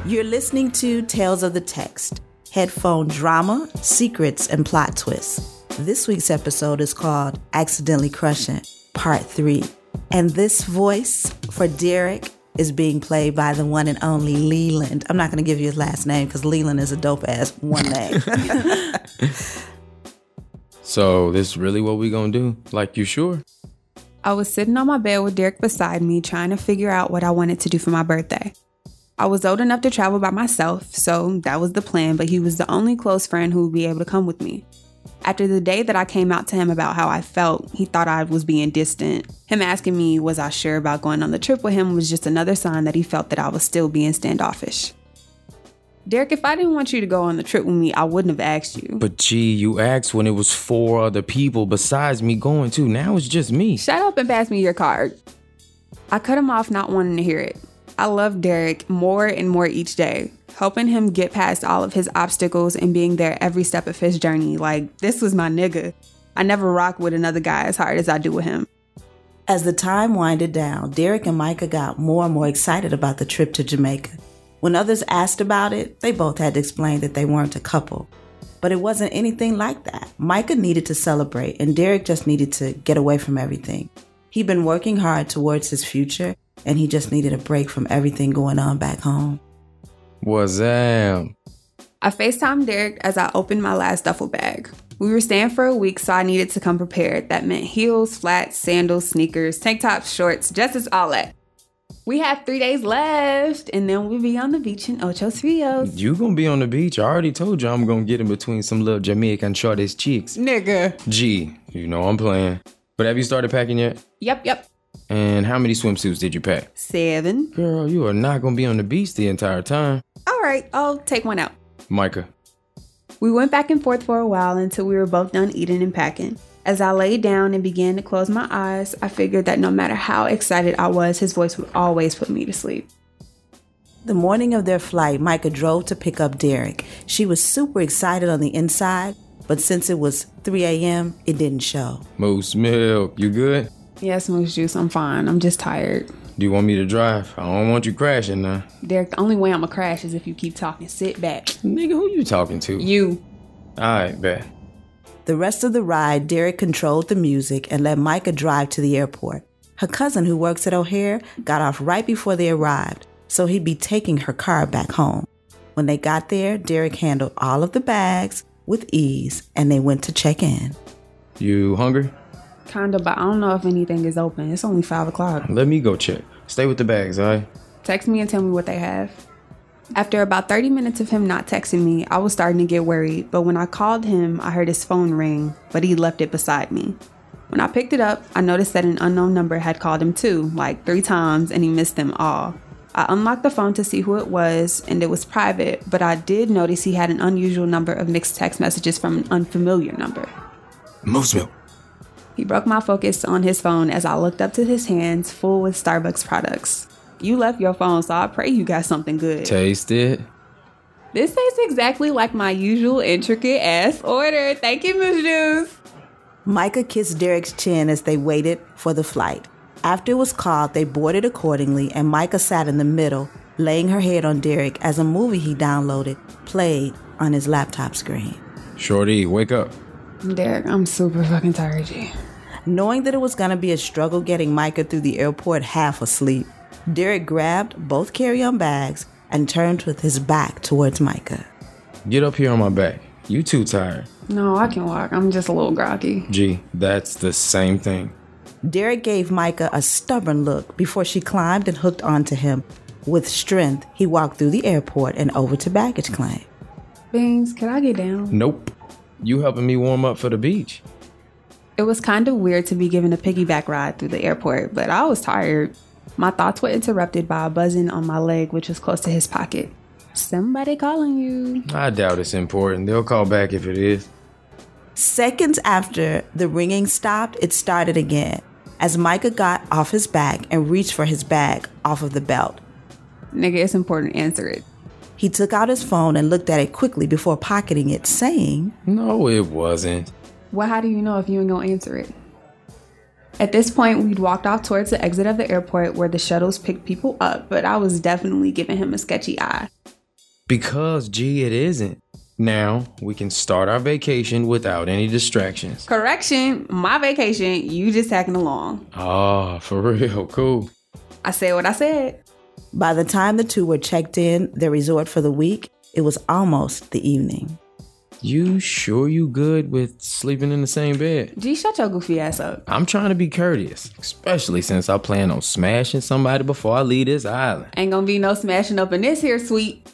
You're listening to Tales of the Text, headphone drama, secrets, and plot twists. This week's episode is called Accidentally Crushing, Part 3. And this voice for Derek is being played by the one and only Leland. I'm not going to give you his last name because Leland is a dope-ass one name. So this really what we gonna do? Like, you sure? I was sitting on my bed with Derek beside me trying to figure out what I wanted to do for my birthday. I was old enough to travel by myself, so that was the plan, but he was the only close friend who would be able to come with me. After the day that I came out to him about how I felt, he thought I was being distant. Him asking me was I sure about going on the trip with him was just another sign that he felt that I was still being standoffish. Derek, if I didn't want you to go on the trip with me, I wouldn't have asked you. But gee, you asked when it was 4 other people besides me going too. Now it's just me. Shut up and pass me your card. I cut him off not wanting to hear it. I love Derek more and more each day, helping him get past all of his obstacles and being there every step of his journey. Like, this was my nigga. I never rock with another guy as hard as I do with him. As the time winded down, Derek and Micah got more and more excited about the trip to Jamaica. When others asked about it, they both had to explain that they weren't a couple. But it wasn't anything like that. Micah needed to celebrate, and Derek just needed to get away from everything. He'd been working hard towards his future, and he just needed a break from everything going on back home. Wazam. I FaceTimed Derek as I opened my last duffel bag. We were staying for a week, so I needed to come prepared. That meant heels, flats, sandals, sneakers, tank tops, shorts, just as all that. We have 3 days left, and then we'll be on the beach in Ocho Rios. You gonna be on the beach? I already told you I'm gonna get in between some little Jamaican shorties cheeks. Nigga. Gee, you know I'm playing. But have you started packing yet? Yep. And how many swimsuits did you pack? 7. Girl, you are not gonna be on the beach the entire time. All right, I'll take one out. Micah. We went back and forth for a while until we were both done eating and packing. As I laid down and began to close my eyes, I figured that no matter how excited I was, his voice would always put me to sleep. The morning of their flight, Micah drove to pick up Derek. She was super excited on the inside, but since it was 3 a.m., it didn't show. Moose Milk, you good? Yes, Moose Juice, I'm fine. I'm just tired. Do you want me to drive? I don't want you crashing now. Derek, the only way I'ma crash is if you keep talking. Sit back. Nigga, who you talking to? You. Alright, bet. The rest of the ride, Derek controlled the music and let Micah drive to the airport. Her cousin, who works at O'Hare, got off right before they arrived, so he'd be taking her car back home. When they got there, Derek handled all of the bags with ease, and they went to check in. You hungry? Kinda, but I don't know if anything is open. It's only 5 o'clock. Let me go check. Stay with the bags, alright? Text me and tell me what they have. After about 30 minutes of him not texting me, I was starting to get worried, but when I called him, I heard his phone ring, but he left it beside me. When I picked it up, I noticed that an unknown number had called him too, like 3 times, and he missed them all. I unlocked the phone to see who it was, and it was private, but I did notice he had an unusual number of mixed text messages from an unfamiliar number. Moose Milk. He broke my focus on his phone as I looked up to his hands full with Starbucks products. You left your phone, so I pray you got something good. Taste it. This tastes exactly like my usual intricate ass order. Thank you, Miss Juice. Micah kissed Derek's chin as they waited for the flight. After it was called, they boarded accordingly, and Micah sat in the middle, laying her head on Derek as a movie he downloaded played on his laptop screen. Shorty, wake up. Derek, I'm super fucking tired, G. Knowing that it was going to be a struggle getting Micah through the airport half asleep, Derek grabbed both carry-on bags and turned with his back towards Micah. Get up here on my back. You too tired. No, I can walk. I'm just a little groggy. Gee, that's the same thing. Derek gave Micah a stubborn look before she climbed and hooked onto him. With strength, he walked through the airport and over to baggage claim. Beans, can I get down? Nope. You helping me warm up for the beach. It was kind of weird to be given a piggyback ride through the airport, but I was tired. My thoughts were interrupted by a buzzing on my leg, which was close to his pocket. Somebody calling you. I doubt it's important. They'll call back if it is. Seconds after the ringing stopped, it started again, as Micah got off his back and reached for his bag off of the belt. Nigga, it's important. Answer it. He took out his phone and looked at it quickly before pocketing it, saying, No, it wasn't. Well, how do you know if you ain't gonna answer it? At this point, we'd walked off towards the exit of the airport where the shuttles picked people up, but I was definitely giving him a sketchy eye. Because, G, it isn't. Now, we can start our vacation without any distractions. Correction, my vacation, you just tagging along. Ah, for real, cool. I said what I said. By the time the two were checked in their resort for the week, it was almost the evening. You sure you good with sleeping in the same bed? G, shut your goofy ass up. I'm trying to be courteous, especially since I plan on smashing somebody before I leave this island. Ain't gonna be no smashing up in this here suite.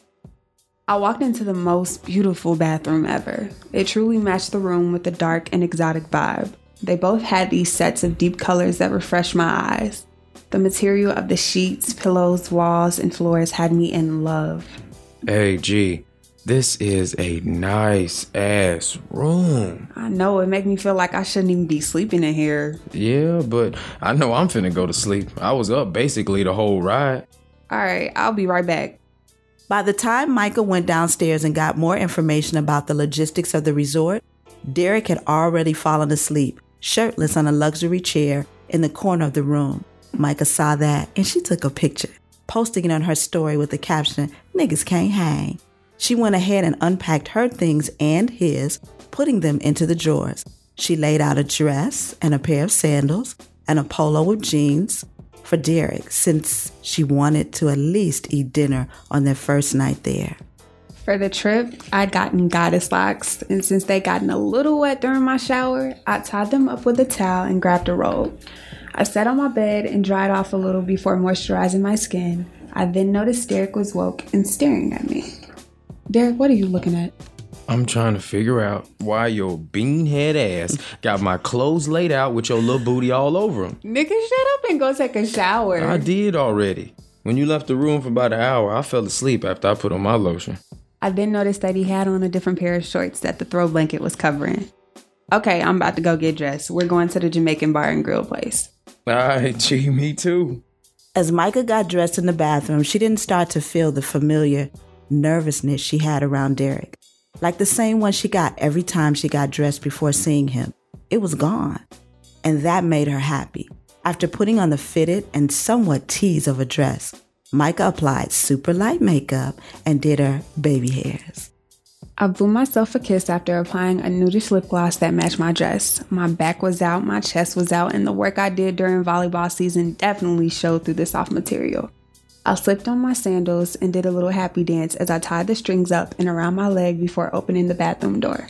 I walked into the most beautiful bathroom ever. It truly matched the room with the dark and exotic vibe. They both had these sets of deep colors that refreshed my eyes. The material of the sheets, pillows, walls, and floors had me in love. Hey, G, this is a nice ass room. I know, it made me feel like I shouldn't even be sleeping in here. Yeah, but I know I'm finna go to sleep. I was up basically the whole ride. All right, I'll be right back. By the time Micah went downstairs and got more information about the logistics of the resort, Derek had already fallen asleep, shirtless on a luxury chair in the corner of the room. Micah saw that and she took a picture, posting it on her story with the caption, "Niggas can't hang." She went ahead and unpacked her things and his, putting them into the drawers. She laid out a dress and a pair of sandals and a polo with jeans for Derek, since she wanted to at least eat dinner on their first night there. For the trip, I'd gotten goddess locks, and since they gotten a little wet during my shower, I tied them up with a towel and grabbed a robe. I sat on my bed and dried off a little before moisturizing my skin. I then noticed Derek was woke and staring at me. Derek, what are you looking at? I'm trying to figure out why your beanhead ass got my clothes laid out with your little booty all over them. Nigga, shut up and go take a shower. I did already. When you left the room for about an hour, I fell asleep after I put on my lotion. I then noticed that he had on a different pair of shorts that the throw blanket was covering. Okay, I'm about to go get dressed. We're going to the Jamaican bar and grill place. All right, G, me too. As Micah got dressed in the bathroom, she didn't start to feel the familiar nervousness she had around Derek, like the same one she got every time she got dressed before seeing him. It was gone, and that made her happy. After putting on the fitted and somewhat tease of a dress, Micah applied super light makeup and did her baby hairs. I blew myself a kiss after applying a nudish lip gloss that matched my dress. My back was out, my chest was out, and the work I did during volleyball season definitely showed through the soft material. I slipped on my sandals and did a little happy dance as I tied the strings up and around my leg before opening the bathroom door.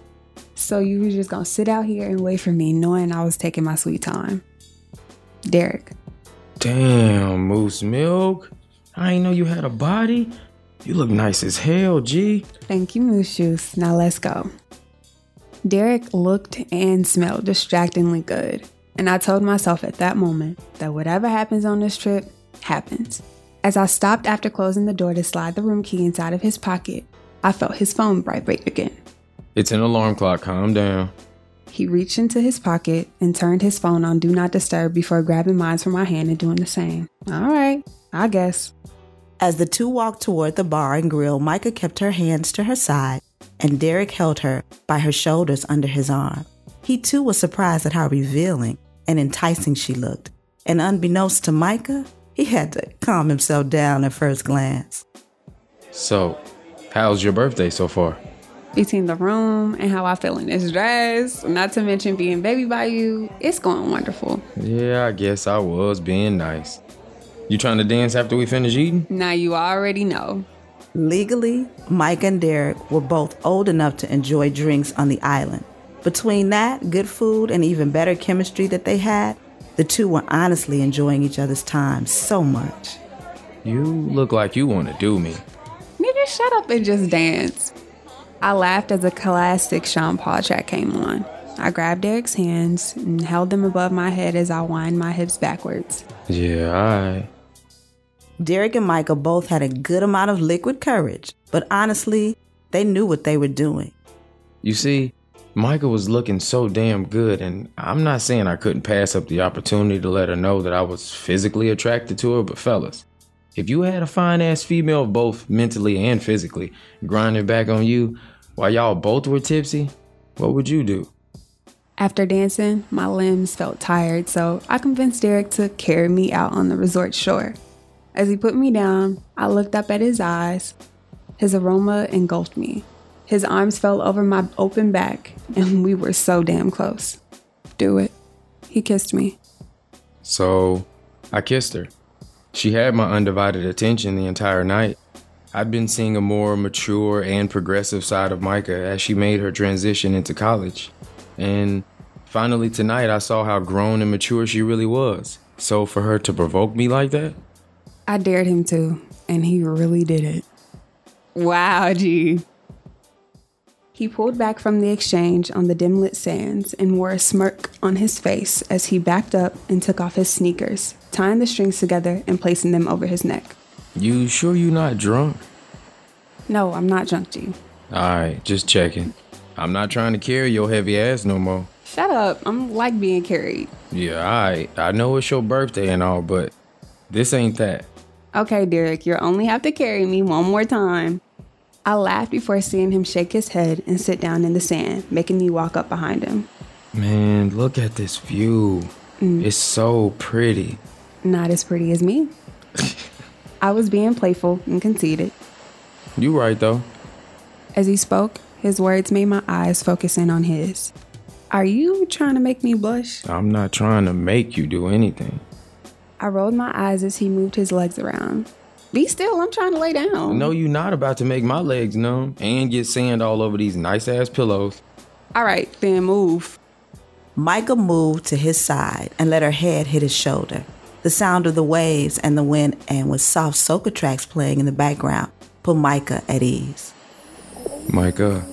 So you were just gonna sit out here and wait for me, knowing I was taking my sweet time. Derek. Damn, Moose Milk. I ain't know you had a body. You look nice as hell, G. Thank you, Moose Juice. Now let's go. Derek looked and smelled distractingly good, and I told myself at that moment that whatever happens on this trip, happens. As I stopped after closing the door to slide the room key inside of his pocket, I felt his phone vibrate again. It's an alarm clock, calm down. He reached into his pocket and turned his phone on Do Not Disturb before grabbing mine from my hand and doing the same. All right, I guess. As the two walked toward the bar and grill, Micah kept her hands to her side, and Derek held her by her shoulders under his arm. He too was surprised at how revealing and enticing she looked, and unbeknownst to Micah, he had to calm himself down at first glance. So, how's your birthday so far? Between the room and how I feel in this dress, not to mention being baby by you, it's going wonderful. Yeah, I guess I was being nice. You trying to dance after we finish eating? Now you already know. Legally, Mike and Derek were both old enough to enjoy drinks on the island. Between that, good food, and even better chemistry that they had, the two were honestly enjoying each other's time so much. You look like you want to do me. Nigga, shut up and just dance. I laughed as a classic Sean Paul track came on. I grabbed Derek's hands and held them above my head as I wind my hips backwards. Yeah, alright. Derek and Micah both had a good amount of liquid courage, but honestly, they knew what they were doing. You see, Micah was looking so damn good, and I'm not saying I couldn't pass up the opportunity to let her know that I was physically attracted to her, but fellas, if you had a fine-ass female both mentally and physically grinding back on you while y'all both were tipsy, what would you do? After dancing, my limbs felt tired, so I convinced Derek to carry me out on the resort shore. As he put me down, I looked up at his eyes. His aroma engulfed me. His arms fell over my open back, and we were so damn close. Do it. He kissed me. So, I kissed her. She had my undivided attention the entire night. I'd been seeing a more mature and progressive side of Micah as she made her transition into college. And finally tonight, I saw how grown and mature she really was. So for her to provoke me like that? I dared him to, and he really did it. Wow, G. He pulled back from the exchange on the dim-lit sands and wore a smirk on his face as he backed up and took off his sneakers, tying the strings together and placing them over his neck. You sure you not drunk? No, I'm not drunk, G. Alright, just checking. I'm not trying to carry your heavy ass no more. Shut up. I'm like being carried. Yeah, alright. I know it's your birthday and all, but this ain't that. Okay, Derek, you'll only have to carry me one more time. I laughed before seeing him shake his head and sit down in the sand, making me walk up behind him. Man, look at this view. It's so pretty. Not as pretty as me. I was being playful and conceited. You right, though. As he spoke, his words made my eyes focus in on his. Are you trying to make me blush? I'm not trying to make you do anything. I rolled my eyes as he moved his legs around. Be still, I'm trying to lay down. No, you not about to make my legs numb and get sand all over these nice-ass pillows. All right, then move. Micah moved to his side and let her head hit his shoulder. The sound of the waves and the wind, and with soft soca tracks playing in the background, put Micah at ease. Micah.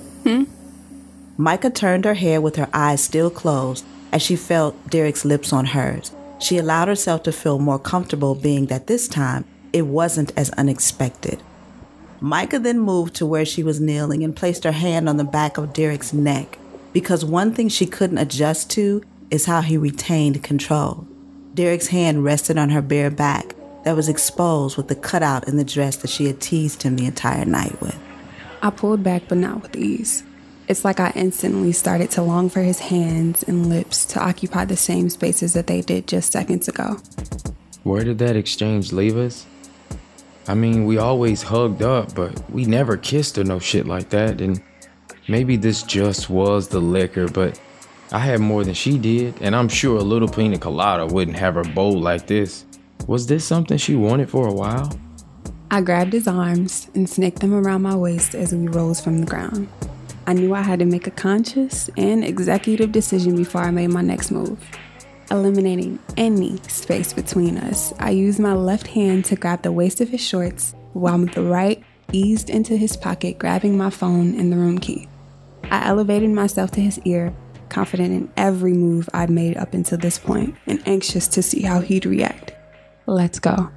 Micah turned her head with her eyes still closed as she felt Derek's lips on hers. She allowed herself to feel more comfortable, being that this time it wasn't as unexpected. Micah then moved to where she was kneeling and placed her hand on the back of Derek's neck, because one thing she couldn't adjust to is how he retained control. Derek's hand rested on her bare back that was exposed with the cutout in the dress that she had teased him the entire night with. I pulled back, but not with ease. It's like I instantly started to long for his hands and lips to occupy the same spaces that they did just seconds ago. Where did that exchange leave us? I mean, we always hugged up, but we never kissed or no shit like that. And maybe this just was the liquor, but I had more than she did. And I'm sure a little pina colada wouldn't have her bold like this. Was this something she wanted for a while? I grabbed his arms and snaked them around my waist as we rose from the ground. I knew I had to make a conscious and executive decision before I made my next move. Eliminating any space between us, I used my left hand to grab the waist of his shorts, while the right eased into his pocket, grabbing my phone and the room key. I elevated myself to his ear, confident in every move I'd made up until this point, and anxious to see how he'd react. Let's go.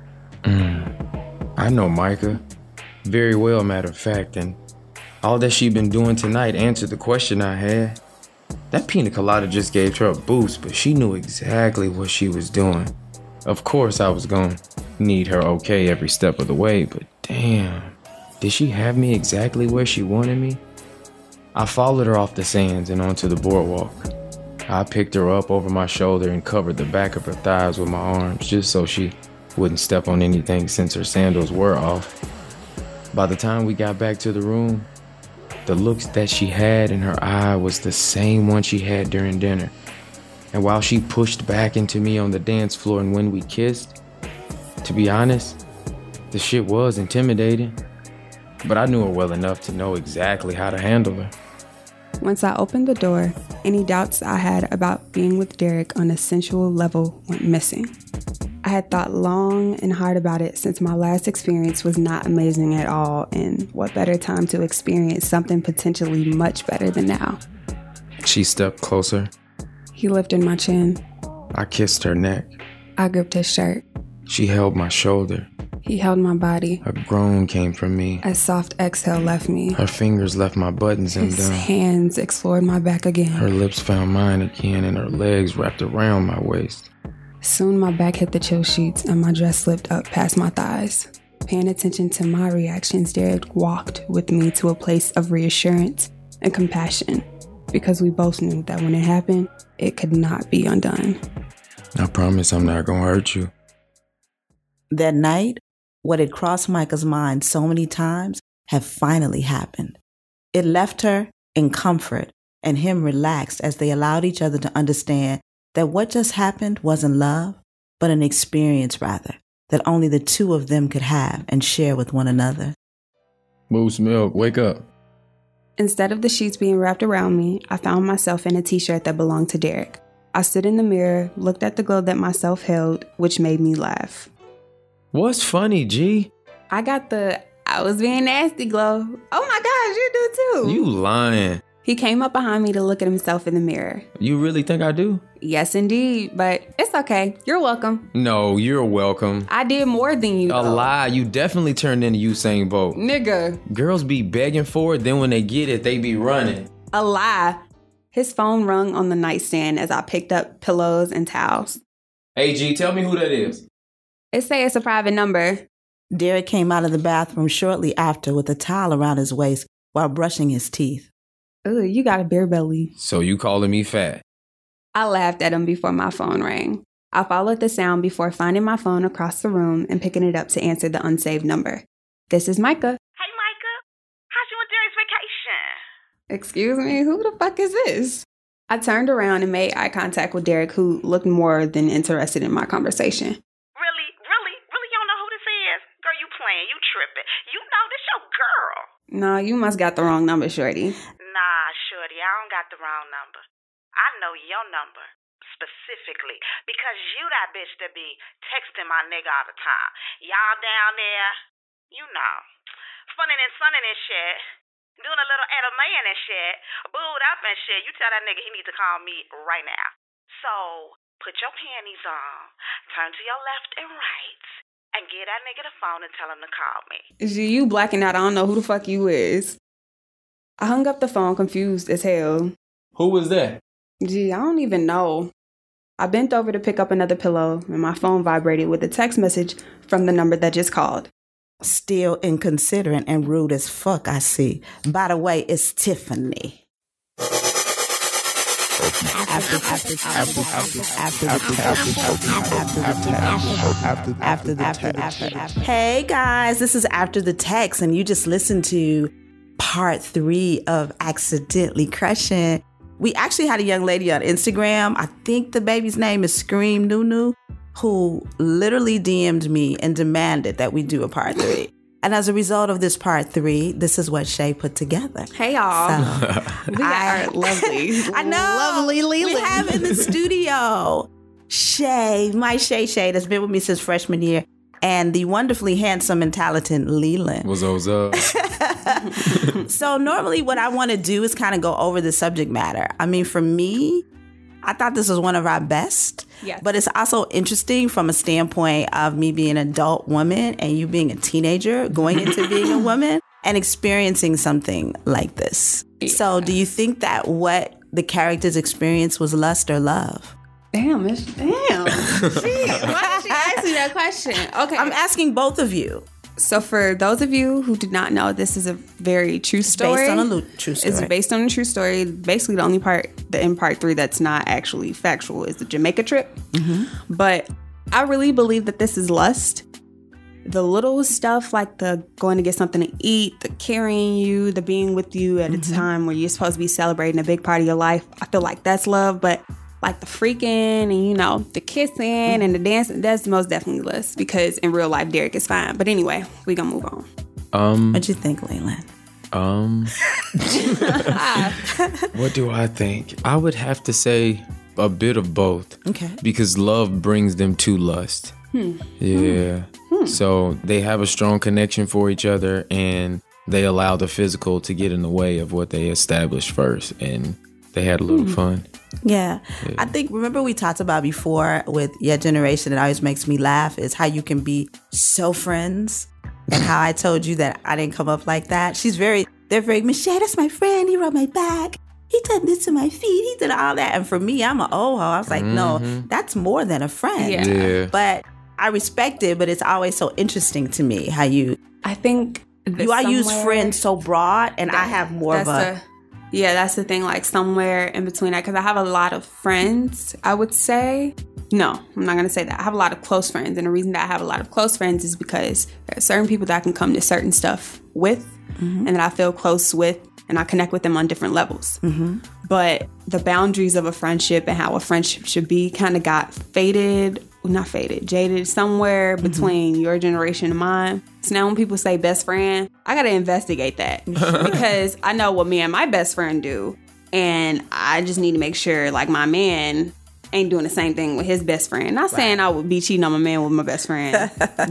I know Micah very well, matter of fact, and all that she'd been doing tonight answered the question I had. That pina colada just gave her a boost, but she knew exactly what she was doing. Of course I was gonna need her okay every step of the way, but damn, did she have me exactly where she wanted me? I followed her off the sands and onto the boardwalk. I picked her up over my shoulder and covered the back of her thighs with my arms, just so she wouldn't step on anything since her sandals were off. By the time we got back to the room, the looks that she had in her eye was the same one she had during dinner. And while she pushed back into me on the dance floor and when we kissed, to be honest, the shit was intimidating. But I knew her well enough to know exactly how to handle her. Once I opened the door, any doubts I had about being with Derek on a sensual level went missing. I had thought long and hard about it since my last experience was not amazing at all, and what better time to experience something potentially much better than now. She stepped closer. He lifted my chin. I kissed her neck. I gripped his shirt. She held my shoulder. He held my body. A groan came from me. A soft exhale left me. Her fingers left my buttons undone. His hands explored my back again. Her lips found mine again, and her legs wrapped around my waist. Soon my back hit the chill sheets and my dress slipped up past my thighs. Paying attention to my reactions, Derek walked with me to a place of reassurance and compassion, because we both knew that when it happened, it could not be undone. I promise I'm not gonna hurt you. That night, what had crossed Micah's mind so many times had finally happened. It left her in comfort and him relaxed as they allowed each other to understand that what just happened wasn't love, but an experience rather, that only the two of them could have and share with one another. Moose Milk, wake up. Instead of the sheets being wrapped around me, I found myself in a t-shirt that belonged to Derek. I stood in the mirror, looked at the glow that myself held, which made me laugh. What's funny, G? I got the I was being nasty glow. Oh my gosh, you do too. You lying. He came up behind me to look at himself in the mirror. You really think I do? Yes, indeed, but it's okay. You're welcome. No, you're welcome. I did more than you, A though. lie. You definitely turned into Usain Bolt. Nigga. Girls be begging for it, then when they get it, they be running. A lie. His phone rung on the nightstand as I picked up pillows and towels. Hey, G, tell me who that is. It say it's a private number. Derek came out of the bathroom shortly after with a towel around his waist while brushing his teeth. Ooh, you got a beer belly. So you calling me fat? I laughed at him before my phone rang. I followed the sound before finding my phone across the room and picking it up to answer the unsaved number. This is Micah. Hey, Micah. How's you and Derek's vacation? Excuse me, who the fuck is this? I turned around and made eye contact with Derek, who looked more than interested in my conversation. Really? You don't know who this is? Girl, you playing. You tripping. You know this your girl. Nah, you must got the wrong number, shorty. Nah, shorty, I don't got the wrong number. I know your number. Specifically. Because you that bitch that be texting my nigga all the time. Y'all down there, you know, funnin' and sunnin' and shit. Doing a little at a man and shit. Booed up and shit. You tell that nigga he need to call me right now. So, put your panties on, turn to your left and right, and give that nigga the phone and tell him to call me. Gee, you blacking out. I don't know who the fuck you is. I hung up the phone confused as hell. Who was that? Gee, I don't even know. I bent over to pick up another pillow and my phone vibrated with a text message from the number that just called. Still inconsiderate and rude as fuck, I see. By the way, it's Tiffany. Hey guys, this is After the Text, and you just listened to part 3 of Accidentally Crushing. We actually had a young lady on Instagram. I think the baby's name is Scream Nunu, who literally DM'd me and demanded that we do a part 3. And as a result of this part 3, this is what Shay put together. Hey, y'all. So, We got our lovely, I know. lovely Leland. We have in the studio Shay, my Shay that's been with me since freshman year, and the wonderfully handsome and talented Leland. What's up? So normally what I want to do is kind of go over the subject matter. I mean, for me, I thought this was one of our best, Yes. But it's also interesting from a standpoint of me being an adult woman and you being a teenager going into being a woman and experiencing something like this. Yeah. So do you think that what the characters experienced was lust or love? Damn. Gee, why did she ask me that question? Okay. I'm asking both of you. So for those of you who did not know, this is a very true story. Based on a true story. It's based on a true story. Basically, the only part in part 3 that's not actually factual is the Jamaica trip. Mm-hmm. But I really believe that this is lust. The little stuff like the going to get something to eat, the carrying you, the being with you at a time where you're supposed to be celebrating a big part of your life. I feel like that's love, but like the freaking and, you know, the kissing and the dancing, that's most definitely lust because in real life, Derek is fine. But anyway, we gonna move on. What'd you think, Leland? What do I think? I would have to say a bit of both. Okay. Because love brings them to lust. Yeah. So they have a strong connection for each other and they allow the physical to get in the way of what they established first. And they had a little fun. Yeah. I think, remember we talked about before with your generation, it always makes me laugh, is how you can be so friends and how I told you that I didn't come up like that. They're very, Michelle, that's my friend. He rubbed my back. He did this to my feet. He did all that. And for me, I'm an old hoe. I was like, no, that's more than a friend. Yeah. But I respect it, but it's always so interesting to me how I think I use friends so broad and I have more of that's the thing, like somewhere in between that, because I have a lot of friends, I would say. No, I'm not going to say that. I have a lot of close friends. And the reason that I have a lot of close friends is because there are certain people that can come to certain stuff with and that I feel close with, and I connect with them on different levels. But the boundaries of a friendship and how a friendship should be kind of got jaded somewhere between your generation and mine. So now when people say best friend, I got to investigate that because I know what me and my best friend do. And I just need to make sure like my man ain't doing the same thing with his best friend. Not saying I would be cheating on my man with my best friend.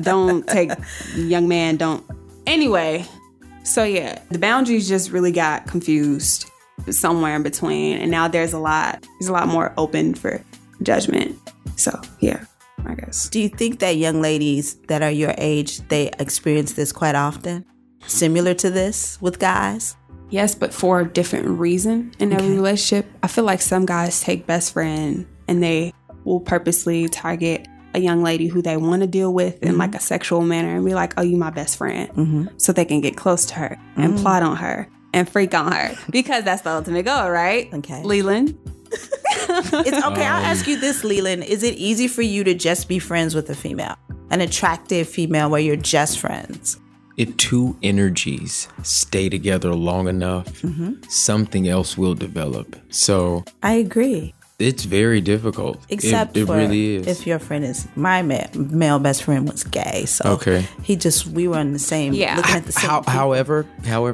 Don't. Anyway, so yeah, the boundaries just really got confused somewhere in between. And now there's a lot more open for judgment. So yeah, I guess. Do you think that young ladies that are your age, they experience this quite often? Similar to this with guys? Yes, but for a different reason in every relationship. I feel like some guys take best friend and they will purposely target a young lady who they want to deal with in like a sexual manner and be like, oh, you my best friend. So they can get close to her and plot on her and freak on her because that's the ultimate goal, right? Okay. Leland? It's okay. I'll ask you this, Leland. Is it easy for you to just be friends with a female? An attractive female where you're just friends? If two energies stay together long enough, something else will develop. So I agree. It's very difficult. Except it for really is. If your friend is, my male best friend was gay. So we were in the same, looking at the same However,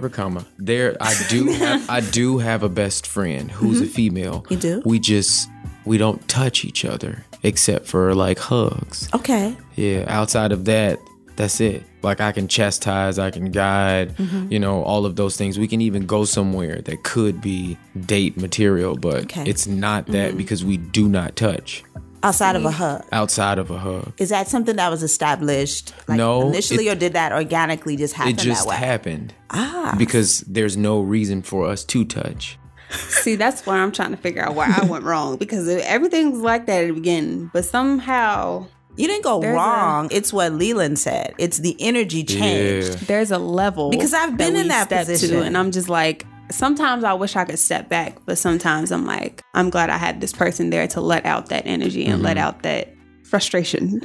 I do have a best friend who's a female. You do? We don't touch each other except for like hugs. Okay. Yeah, outside of that, that's it. Like I can chastise, I can guide, all of those things. We can even go somewhere that could be date material, but it's not that because we do not touch. Outside of a hug? Outside of a hug. Is that something that was established initially or did that organically just happen that way? It just happened. Because there's no reason for us to touch. See, that's where I'm trying to figure out where I went wrong because everything was like that at the beginning, but somehow... You didn't go wrong. It's what Leland said. It's the energy change. Yeah. There's a level. Because I've been in that position. And I'm just like, sometimes I wish I could step back. But sometimes I'm like, I'm glad I had this person there to let out that energy and let out that frustration.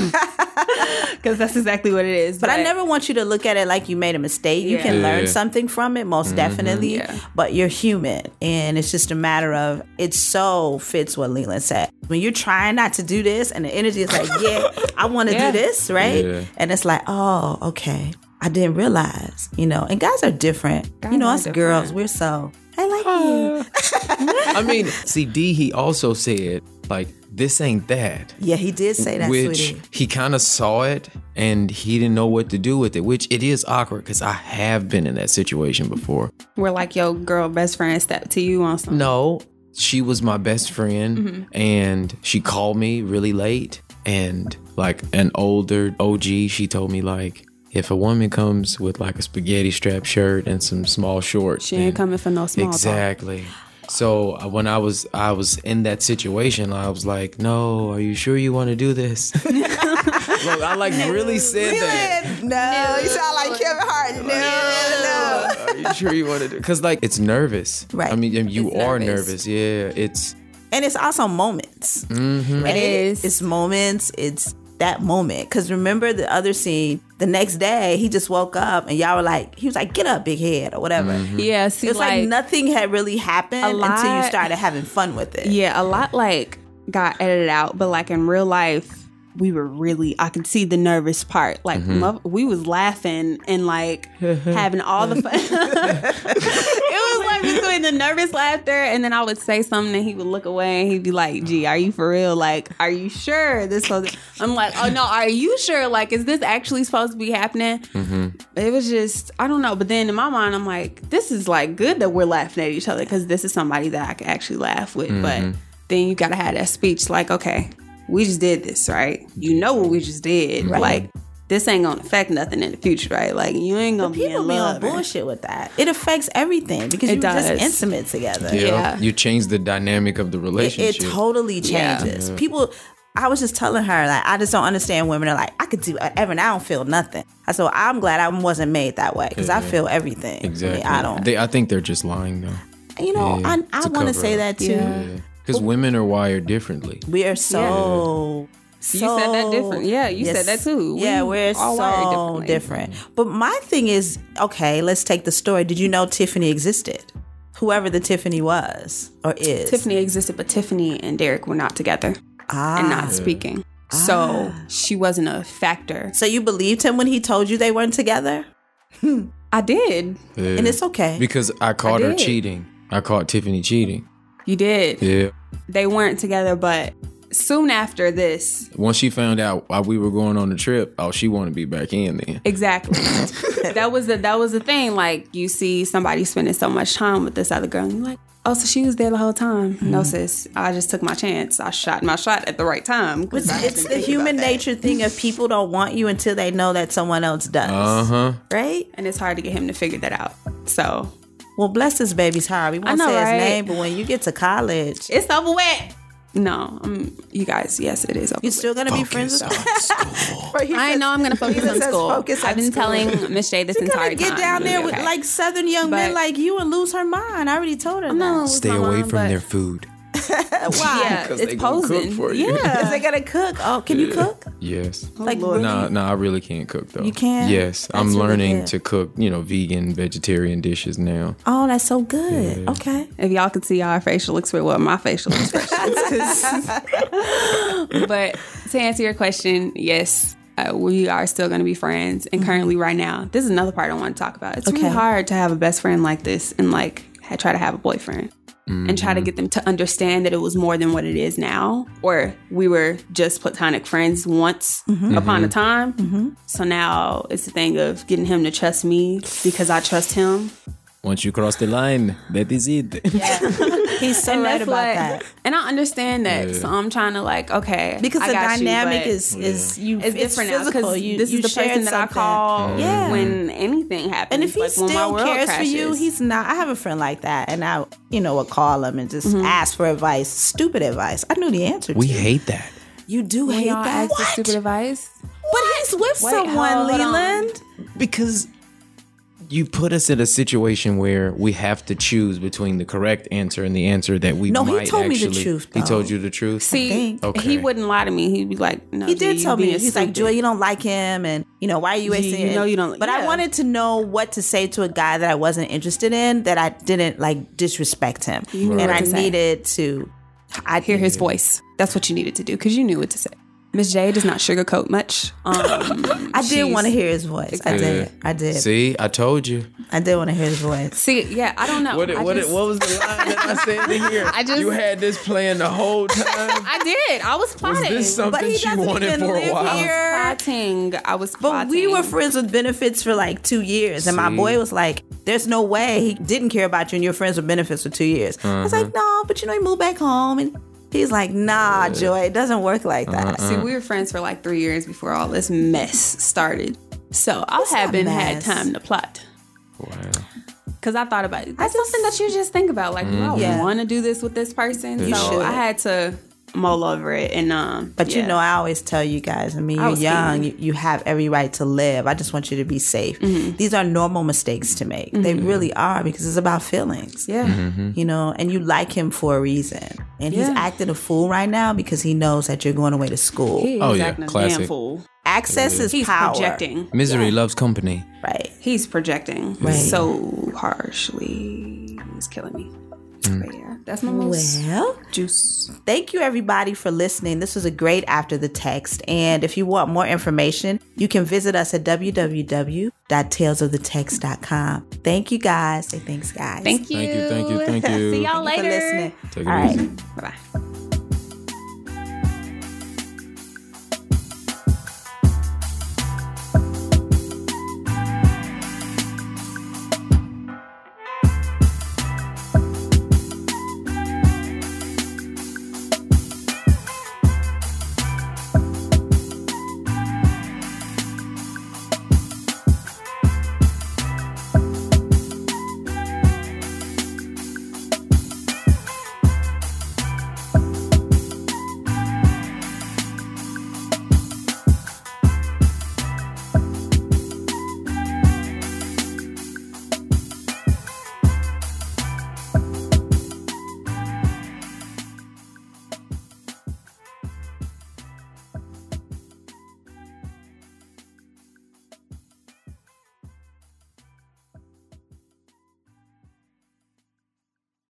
Because that's exactly what it is. But I never want you to look at it like you made a mistake. You can learn something from it, most definitely. Yeah. But you're human. And it's just a matter of, it so fits what Leland said. When you're trying not to do this and the energy is like, I want to do this, right? Yeah. And it's like, oh, okay. I didn't realize, and guys are different. Us girls, we're so, I like you. I mean, see, D, he also said, like, this ain't that. Yeah, he did say that, which sweetie. He kind of saw it and he didn't know what to do with it, which it is awkward because I have been in that situation before. Where like your girl best friend stepped to you on something. No, she was my best friend and she called me really late and like an older OG, she told me like, if a woman comes with like a spaghetti strap shirt and some small shorts, she ain't coming for no small talk. Exactly. So when I was in that situation, I was like, no, are you sure you want to do this? Look, I like really said that. No, you sound like Kevin Hart. No. Are you sure you want to do it? Because like it's nervous. Right. I mean, you are nervous. Yeah, and it's also moments. Right? It is. It's moments. It's that moment. Because remember the other scene, the next day, he just woke up and y'all were like, he was like, get up, big head, or whatever. Yeah, see, it's like nothing had really happened until you started having fun with it. Yeah, a lot like got edited out, but like in real life, we were really, I could see the nervous part. Like we was laughing and like having all the fun. It was like between the nervous laughter and then I would say something and he would look away and he'd be like, gee, are you for real? Like, are you sure this supposed to... I'm like, oh no, are you sure? Like, is this actually supposed to be happening? It was just, I don't know. But then in my mind, I'm like, this is like good that we're laughing at each other because this is somebody that I can actually laugh with. But then you got to have that speech like, okay, we just did this, right? You know what we just did. Right. Like, this ain't gonna affect nothing in the future, right? Like, you ain't gonna be in love. People be on bullshit with that. It affects everything because you're just intimate together. Yeah. You change the dynamic of the relationship. It totally changes. Yeah. People, I was just telling her, like, I just don't understand women are like, I could do whatever and I don't feel nothing. I said, well, I'm glad I wasn't made that way because I feel everything. Exactly. I don't. I think they're just lying, though. I want to say that too. Because women are wired differently. We are so You said that different. Yeah, you said that too. We're all wired so differently. different. But my thing is, okay, let's take the story. Did you know Tiffany existed? Whoever the Tiffany was or is. Tiffany existed, but Tiffany and Derek were not together and not speaking. So she wasn't a factor. So you believed him when he told you they weren't together? I did. Yeah. And it's okay. Because I caught her did. cheating. I caught Tiffany cheating. You did. Yeah. They weren't together, but soon after this. Once she found out while we were going on the trip, she wanted to be back in then. Exactly. that was the thing. Like, you see somebody spending so much time with this other girl, and you're like, oh, so she was there the whole time. No, sis. I just took my chance. I shot my shot at the right time. It's the human nature thing of people don't want you until they know that someone else does. Right? And it's hard to get him to figure that out. So, well, bless this baby's heart. We won't say right? his name, but when you get to college, it's over with. No, you guys, yes, it is over. You're still going to be friends with him? I know I'm going to focus on school. I've been telling Miss J this entire time. Get down there with like Southern young men like you and lose her mind. I already told her that. Stay away from their food. Why? Yeah, Because it's they gonna posing. cook for you. Because they got to cook. Oh, can you cook? Yes. Like, No, I really can't cook though. You can't? Yes, That's I'm really learning good. to cook, vegan, vegetarian dishes now. Oh, that's so good. Okay. If y'all could see our facial expression, well, my facial expressions. But to answer your question, yes, we are still going to be friends. And currently, right now, this is another part I want to talk about. It's really hard to have a best friend like this and try to have a boyfriend. And try to get them to understand that it was more than what it is now, or we were just platonic friends once upon a time. So now it's the thing of getting him to trust me because I trust him. Once you cross the line, that is it. He's so right about that. And I understand that. Yeah. So I'm trying to okay. Because I the got you, dynamic but is it's physical. different now because this you is the shared person that I something. call Yeah. when anything happens. And if he when my still world cares crashes. for you, he's not. I have a friend like that, and I, would call him and just ask for advice, stupid advice. I knew the answer. We to. hate that. You do When hate y'all that. ask for stupid advice. But he's with someone, hold on. Leland. Because you put us in a situation where we have to choose between the correct answer and the answer that we No, he might told me actually. the truth, He though. told you the truth? See, think. Okay. he wouldn't lie to me. He'd be like, "No, He did G, tell you me. being He's like, stupid." Joy, you don't like him, and why are you wasting? you know you don't- But I yeah. wanted to know what to say to a guy that I wasn't interested in, that I didn't disrespect him, knew and what I to say. needed to. I hear his voice. That's what you needed to do because you knew what to say. Miss J does not sugarcoat much. I did want to hear his voice. I did. I did. See, I told you. I did want to hear his voice. See, yeah, I don't know. What was the line that I said to hear? You had this plan the whole time. I did. I was Was plotting. this But something he she doesn't wanted even for a live while? here. I was But plotting. we were friends with benefits for like 2 years. And my See? boy was like, there's no way he didn't care about you and you're friends with benefits for 2 years. I was like, no, but he moved back home. And he's like, nah, Joy, it doesn't work like that. See, we were friends for like 3 years before all this mess started. So I haven't had time to plot. Wow. Because I thought about it. That's something that you just think about. Like, do I Yeah. want to do this with this person? You So should. I had to mull over it. And But yeah. I always tell you guys, I you're was young, kidding. you have every right to live. I just want you to be safe. These are normal mistakes to make. They really are, because it's about feelings. Yeah. And you like him for a reason. And he's Yeah. acting a fool right now because he knows that you're going away to school. He is Oh, yeah. acting a Classic. damn fool. Access is He's power. projecting. Misery loves company. Right. He's projecting so harshly. It's killing me. But yeah, that's my most Well, juice. thank you everybody for listening. This was a great After the Text. And if you want more information, you can visit us at www.talesofthetext.com. Thank you guys. Say thanks, guys. Thank you. Thank you. See y'all Thank you for later. listening. Take it All right. easy. Bye-bye.